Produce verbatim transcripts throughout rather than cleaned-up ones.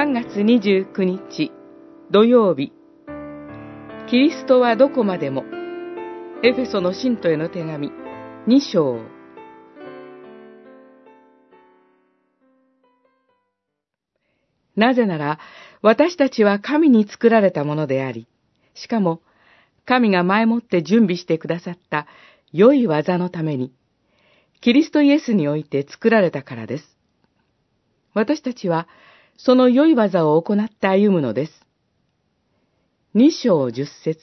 さんがつにじゅうくにち土曜日、キリストはどこまでも、エフェソの信徒への手紙に章。なぜなら私たちは神に作られたものであり、しかも神が前もって準備してくださった良い技のために、キリストイエスにおいて作られたからです。私たちはその良い技を行って歩むのです。に章じゅっ節。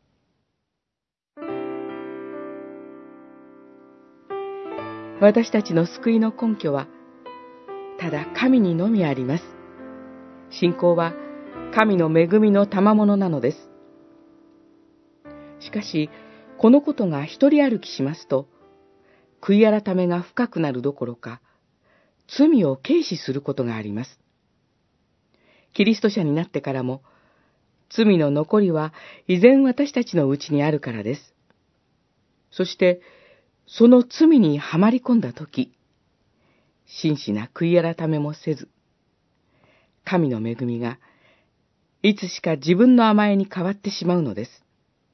私たちの救いの根拠は、ただ神にのみあります。信仰は神の恵みの賜物なのです。しかし、このことが一人歩きしますと、悔い改めが深くなるどころか、罪を軽視することがあります。キリスト者になってからも、罪の残りは依然私たちのうちにあるからです。そして、その罪にはまり込んだとき、真摯な悔い改めもせず、神の恵みがいつしか自分の甘えに変わってしまうのです。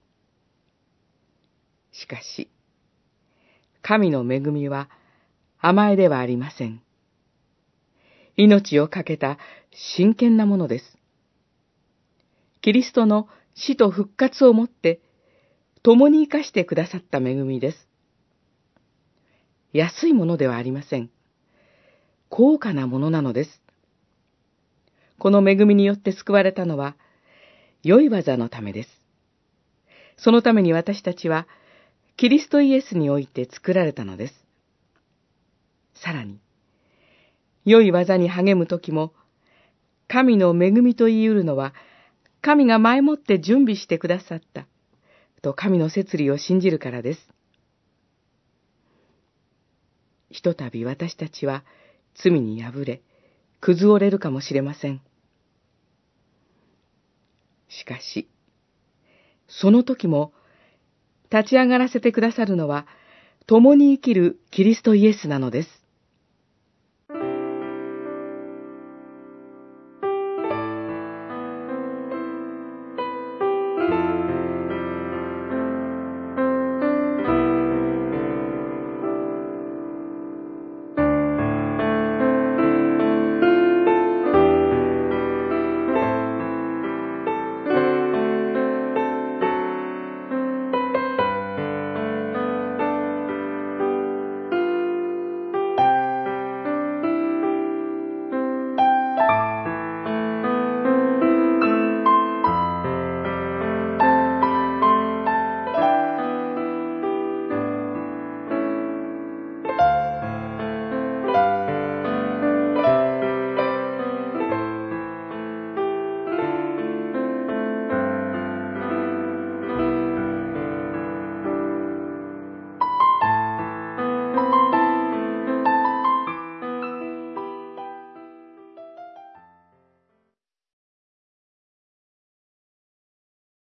しかし、神の恵みは甘えではありません。命を懸けた真剣なものです。キリストの死と復活をもって共に生かしてくださった恵みです。安いものではありません。高価なものなのです。この恵みによって救われたのは良い技のためです。そのために私たちはキリストイエスにおいて作られたのです。さらに、良い技に励むときも、神の恵みと言い得るのは、神が前もって準備してくださった、と神の摂理を信じるからです。ひとたび私たちは罪に破れ、崩れるかもしれません。しかし、その時も、立ち上がらせてくださるのは、共に生きるキリストイエスなのです。